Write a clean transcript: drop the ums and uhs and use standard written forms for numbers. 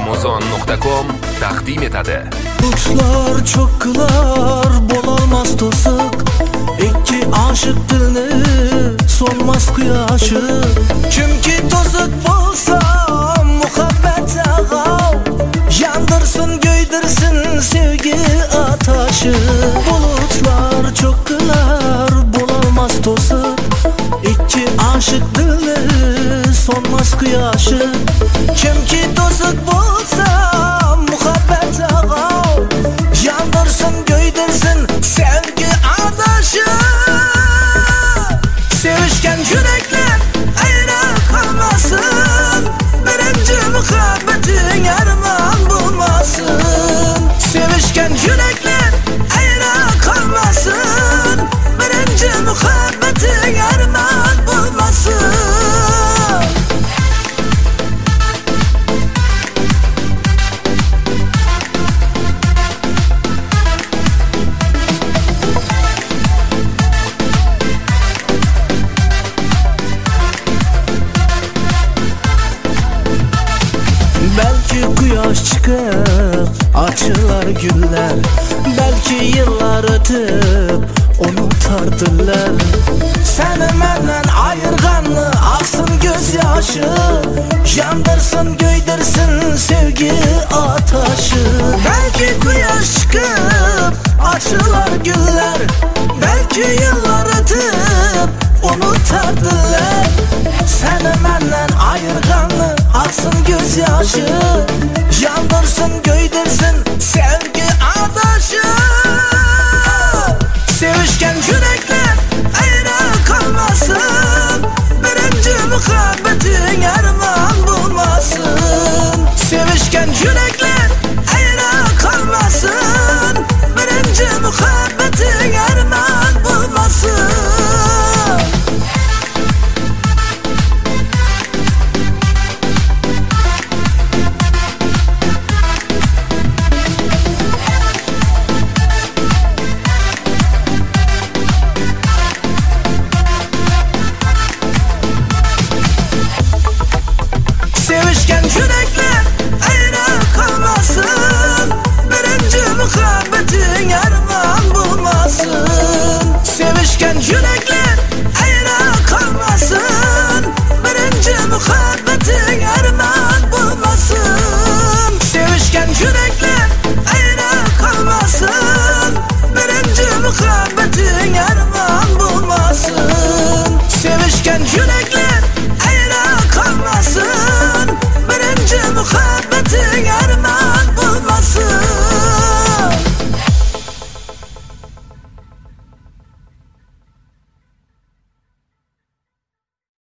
Amazon.com taqdim etadi. Bulutlar cho'kqilar, bo'lolmas to'siq. Ikki oshiq dilni so'nmas quyoshi. Kimki to'siq bo'lsa, muhabbat ag'av, yandirsin, g'o'ydirsin sevgi atashi. Bulutlar cho'kqilar, bo'lolmas to'siq. Ikki oshiq dilni so'nmas quyoshi. Kimki to'siq bo'lsa, muhabbat ag'av, yandirsin, g'o'ydirsin sevgi adashi. Sevishgan yuraklar ayra qolmasin, birinchi muhabbating armon bo'lmasin. Sevishgan yuraklar ayra qolmasin, birinchi muhabbating armon bo'lmasin. Belki quyosh chiqib açılar güller, belki yıllar ötüp unutardılar. Seni menden ayırganlı aksın gözyaşı, yandırsın, g'o'ydirsin sevgi ataşı. Belki quyosh chiqib açılar güller, belki yıllar ötüp unutardılar. Seni menden ayırganlı aksın gözyaşı, yandırsın, g'o'ydirsin sevgi adaşı. Sevishgan yuraklar ayra qolmasin, birinchi muhabbating armon bo'lmasin. Sevishgan yuraklar ayra qolmasin, birinchi muhabbating armon bo'lmasin. Sevishgan yuraklar ayra qolmasin, birinchi muhabbating armon bo'lmasin. Sevishgan yuraklar